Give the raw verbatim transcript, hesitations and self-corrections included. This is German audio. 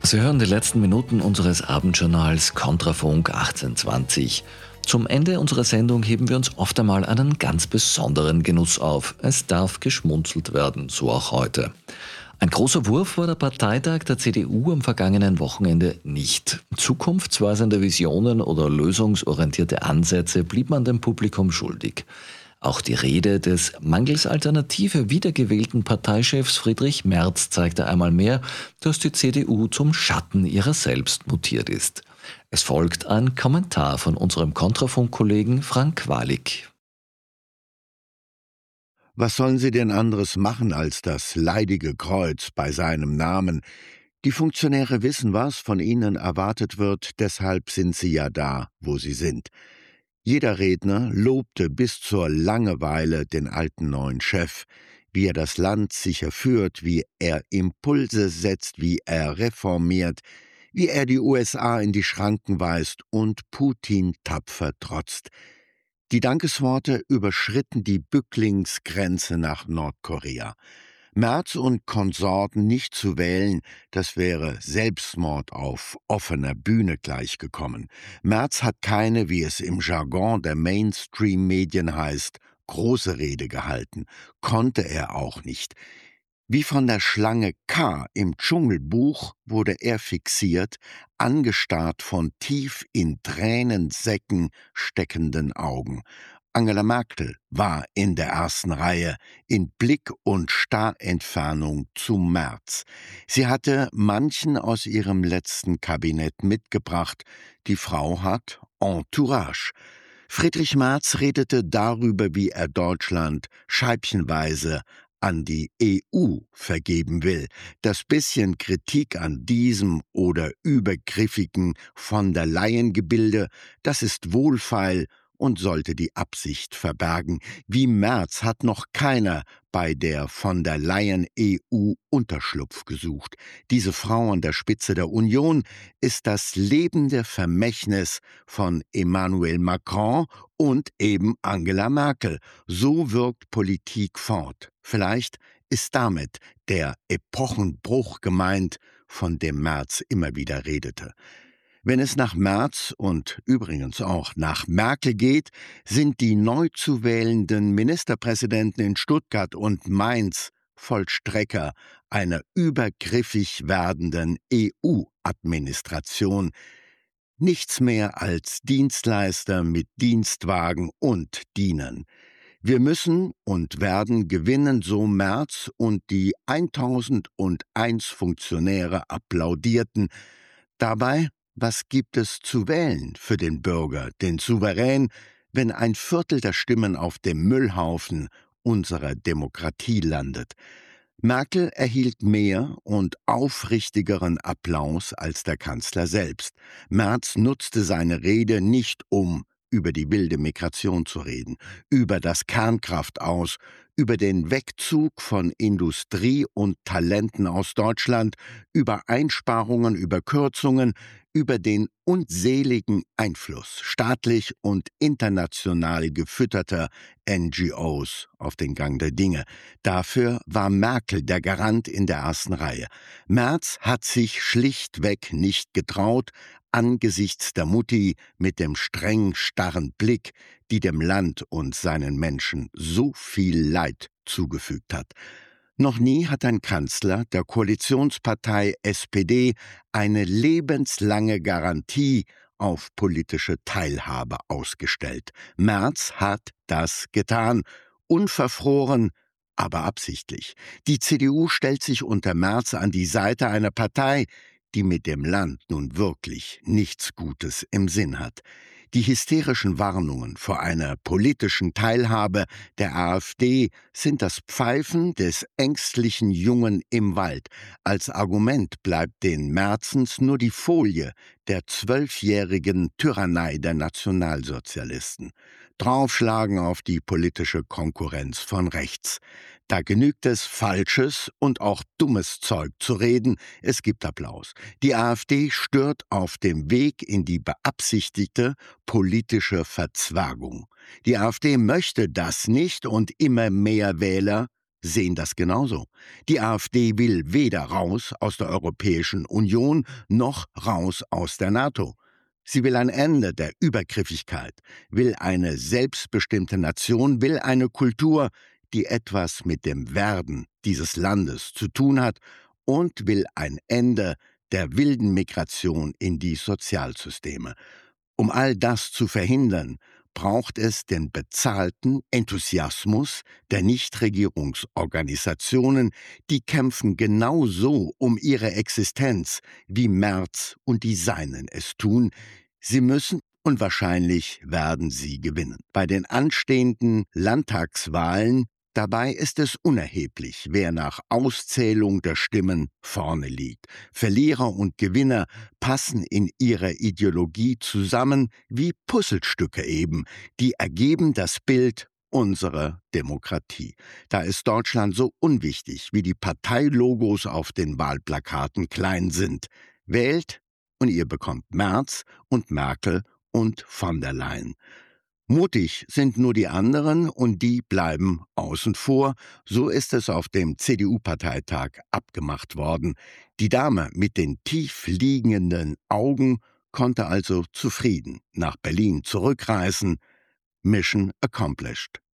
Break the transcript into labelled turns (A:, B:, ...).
A: Sie hören die letzten Minuten unseres Abendjournals Kontrafunk achtzehnhundertzwanzig. Zum Ende unserer Sendung heben wir uns oft einmal einen ganz besonderen Genuss auf. Es darf geschmunzelt werden, so auch heute. Ein großer Wurf war der Parteitag der C D U am vergangenen Wochenende nicht. Zukunftsweisende Visionen oder lösungsorientierte Ansätze blieb man dem Publikum schuldig. Auch die Rede des mangels Alternative wiedergewählten Parteichefs Friedrich Merz zeigte einmal mehr, dass die C D U zum Schatten ihrer selbst mutiert ist. Es folgt ein Kommentar von unserem Kontrafunk-Kollegen Frank Walik.
B: Was sollen sie denn anderes machen als das leidige Kreuz bei seinem Namen? Die Funktionäre wissen, was von ihnen erwartet wird, deshalb sind sie ja da, wo sie sind. Jeder Redner lobte bis zur Langeweile den alten neuen Chef, wie er das Land sicher führt, wie er Impulse setzt, wie er reformiert, wie er die U S A in die Schranken weist und Putin tapfer trotzt. Die Dankesworte überschritten die Bücklingsgrenze nach Nordkorea. Merz und Konsorten nicht zu wählen, das wäre Selbstmord auf offener Bühne gleichgekommen. Merz hat keine, wie es im Jargon der Mainstream-Medien heißt, große Rede gehalten. Konnte er auch nicht. Wie von der Schlange K im Dschungelbuch wurde er fixiert, angestarrt von tief in Tränensäcken steckenden Augen. Angela Merkel war in der ersten Reihe, in Blick- und Starrentfernung zu Merz. Sie hatte manchen aus ihrem letzten Kabinett mitgebracht. Die Frau hat Entourage. Friedrich Merz redete darüber, wie er Deutschland scheibchenweise an die E U vergeben will. Das bisschen Kritik an diesem oder übergriffigen von-der-Leyen-Gebilde, das ist wohlfeil und sollte die Absicht verbergen. Wie Merz hat noch keiner bei der von der Leyen E U Unterschlupf gesucht. Diese Frau an der Spitze der Union ist das lebende Vermächtnis von Emmanuel Macron und eben Angela Merkel. So wirkt Politik fort. Vielleicht ist damit der Epochenbruch gemeint, von dem Merz immer wieder redete. Wenn es nach Merz und übrigens auch nach Merkel geht, sind die neu zu wählenden Ministerpräsidenten in Stuttgart und Mainz Vollstrecker einer übergriffig werdenden E U-Administration. Nichts mehr als Dienstleister mit Dienstwagen und Dienern. Wir müssen und werden gewinnen, so Merz, und die eintausendeins Funktionäre applaudierten. Dabei, was gibt es zu wählen für den Bürger, den Souverän, wenn ein Viertel der Stimmen auf dem Müllhaufen unserer Demokratie landet? Merkel erhielt mehr und aufrichtigeren Applaus als der Kanzler selbst. Merz nutzte seine Rede nicht, um über die wilde Migration zu reden, über das Kernkraftaus, über den Wegzug von Industrie und Talenten aus Deutschland, über Einsparungen, über Kürzungen, über den undseligen Einfluss staatlich und international gefütterter N G Os auf den Gang der Dinge. Dafür war Merkel der Garant in der ersten Reihe. Merz hat sich schlichtweg nicht getraut, angesichts der Mutti mit dem streng starren Blick, die dem Land und seinen Menschen so viel Leid zugefügt hat. Noch nie hat ein Kanzler der Koalitionspartei S P D eine lebenslange Garantie auf politische Teilhabe ausgestellt. Merz hat das getan, unverfroren, aber absichtlich. Die C D U stellt sich unter Merz an die Seite einer Partei, die mit dem Land nun wirklich nichts Gutes im Sinn hat. Die hysterischen Warnungen vor einer politischen Teilhabe der AfD sind das Pfeifen des ängstlichen Jungen im Wald. Als Argument bleibt den Merzens nur die Folie der zwölfjährigen Tyrannei der Nationalsozialisten. Draufschlagen auf die politische Konkurrenz von rechts. Da genügt es, Falsches und auch dummes Zeug zu reden, es gibt Applaus. Die AfD stört auf dem Weg in die beabsichtigte politische Verzwergung. Die AfD möchte das nicht und immer mehr Wähler sehen das genauso. Die AfD will weder raus aus der Europäischen Union noch raus aus der NATO. Sie will ein Ende der Übergriffigkeit, will eine selbstbestimmte Nation, will eine Kultur, die etwas mit dem Werden dieses Landes zu tun hat, und will ein Ende der wilden Migration in die Sozialsysteme. Um all das zu verhindern, braucht es den bezahlten Enthusiasmus der Nichtregierungsorganisationen, die kämpfen genauso um ihre Existenz, wie Merz und die Seinen es tun. Sie müssen und wahrscheinlich werden sie gewinnen. Bei den anstehenden Landtagswahlen dabei ist es unerheblich, wer nach Auszählung der Stimmen vorne liegt. Verlierer und Gewinner passen in ihrer Ideologie zusammen wie Puzzlestücke eben. Die ergeben das Bild unserer Demokratie. Da ist Deutschland so unwichtig, wie die Parteilogos auf den Wahlplakaten klein sind. Wählt und ihr bekommt Merz und Merkel und von der Leyen. Mutig sind nur die anderen und die bleiben außen vor. So ist es auf dem C D U-Parteitag abgemacht worden. Die Dame mit den tief liegenden Augen konnte also zufrieden nach Berlin zurückreisen. Mission accomplished.